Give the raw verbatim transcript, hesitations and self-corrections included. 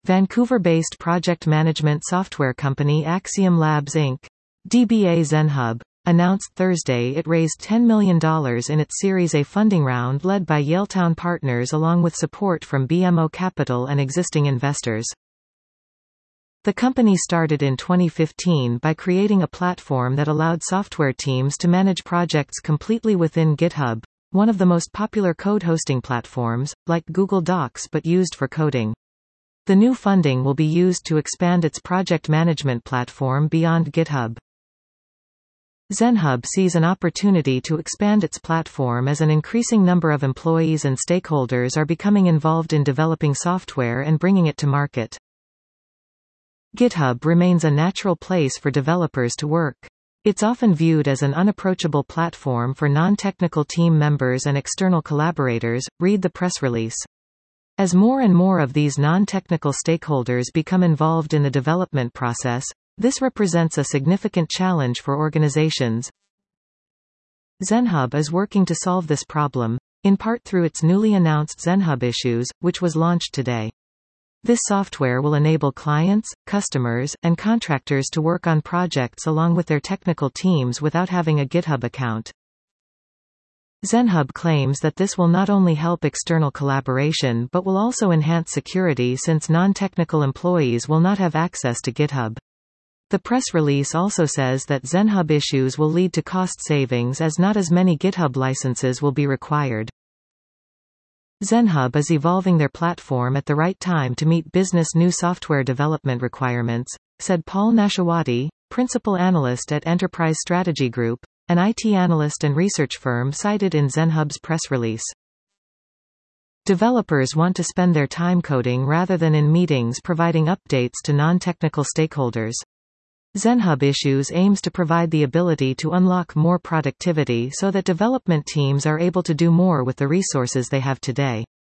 Vancouver-based project management software company Axiom Labs Incorporated, D B A ZenHub, announced Thursday it raised ten million dollars in its Series A funding round led by Yaletown Partners along with support from B M O Capital and existing investors. The company started in twenty fifteen by creating a platform that allowed software teams to manage projects completely within GitHub, one of the most popular code hosting platforms, like Google Docs but used for coding. The new funding will be used to expand its project management platform beyond GitHub. ZenHub sees an opportunity to expand its platform as an increasing number of employees and stakeholders are becoming involved in developing software and bringing it to market. GitHub remains a natural place for developers to work. It's often viewed as an unapproachable platform for non-technical team members and external collaborators, read the press release. As more and more of these non-technical stakeholders become involved in the development process, this represents a significant challenge for organizations. ZenHub is working to solve this problem, in part through its newly announced ZenHub Issues, which was launched today. This software will enable clients, customers, and contractors to work on projects along with their technical teams without having a GitHub account. ZenHub claims that this will not only help external collaboration but will also enhance security since non-technical employees will not have access to GitHub. The press release also says that ZenHub Issues will lead to cost savings as not as many GitHub licenses will be required. ZenHub is evolving their platform at the right time to meet business new software development requirements, said Paul Nashawati, principal analyst at Enterprise Strategy Group, an I T analyst and research firm cited in ZenHub's press release. Developers want to spend their time coding rather than in meetings providing updates to non-technical stakeholders. ZenHub Issues aims to provide the ability to unlock more productivity so that development teams are able to do more with the resources they have today.